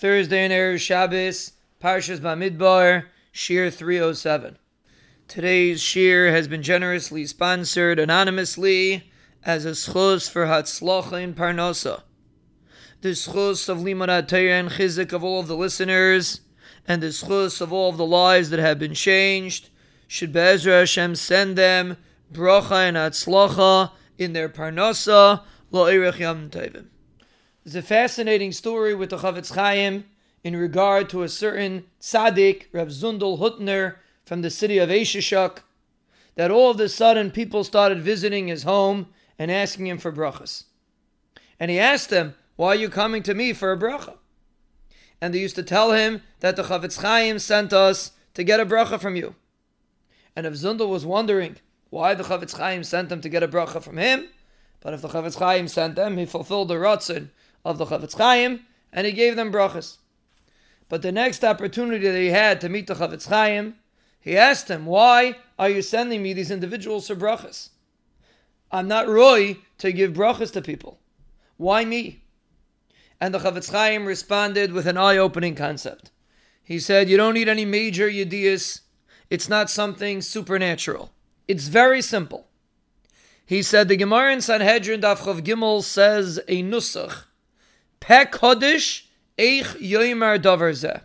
Thursday and Erev Shabbos, Parshas Bamidbar, Shir 307. Today's Shir has been generously sponsored anonymously as a schus for Hatzlacha in Parnasa. The schus of Limud Torah and Chizuk of all of the listeners, and the schus of all of the lives that have been changed, should Be'ezra Hashem send them bracha and Hatzlacha in their Parnasa, La'irech Yom Tovim. There's a fascinating story with the Chafetz Chaim in regard to a certain tzaddik, Rav Zundel Hutner, from the city of Eishishuk, that all of a sudden people started visiting his home and asking him for brachas. And he asked them, "Why are you coming to me for a bracha?" And they used to tell him that the Chafetz Chaim sent us to get a bracha from you. And Rav Zundel was wondering why the Chafetz Chaim sent them to get a bracha from him. But if the Chafetz Chaim sent them, he fulfilled the ratzon of the Chafetz Chaim, and he gave them brachas. But the next opportunity that he had to meet the Chafetz Chaim, he asked him, "Why are you sending me these individuals for brachas? I'm not roy to give brachas to people. Why me?" And the Chafetz Chaim responded with an eye-opening concept. He said, "You don't need any major yedias. It's not something supernatural. It's very simple." He said, the Gemara in Sanhedrin Daf Chav Gimel says a nusach, Peh Kodesh Eich Yoimar Davar Zeh.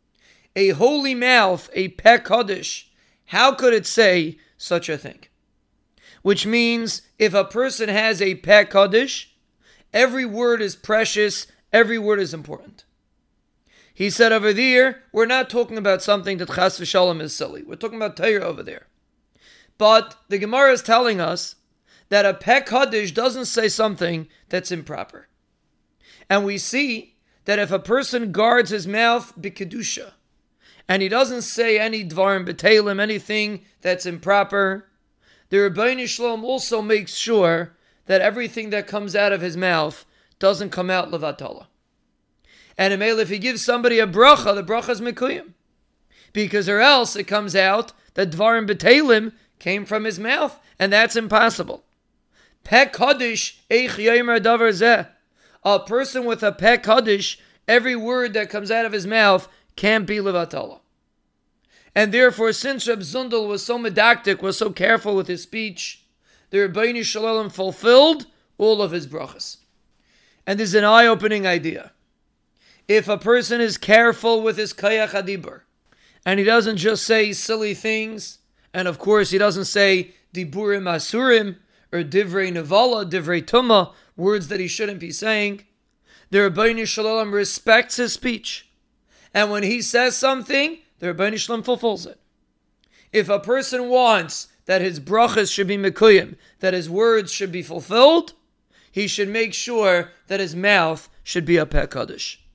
A holy mouth, a Peh Kodesh, how could it say such a thing? Which means, if a person has a Peh Kodesh, every word is precious, every word is important. He said over there, we're not talking about something that Chas v'Shalom is silly. We're talking about Torah over there. But the Gemara is telling us that a Peh Kodesh doesn't say something that's improper. And we see that if a person guards his mouth b'kedusha, and he doesn't say any dvarim b'teilim, anything that's improper, the Rebbeinu Shalom also makes sure that everything that comes out of his mouth doesn't come out levatala. And if he gives somebody a bracha, the bracha is mekuyim, because or else it comes out that dvarim b'teilim came from his mouth, and that's impossible. Peh Kodesh Eich Yoimar Davar Zeh. A person with a Peh Kodesh, every word that comes out of his mouth can't be levatala. And therefore, since Reb Zundel was so medactic, was so careful with his speech, the Rebbeinu Shalom fulfilled all of his brachas. And this is an eye-opening idea. If a person is careful with his kayach hadibur, and he doesn't just say silly things, and of course he doesn't say diburim asurim, or divrei nevala, divrei tumah, words that he shouldn't be saying, the Rebbeinu Shalom respects his speech. And when he says something, the Rebbeinu Shalom fulfills it. If a person wants that his brachas should be mekuyim, that his words should be fulfilled, he should make sure that his mouth should be a Peh Kodesh.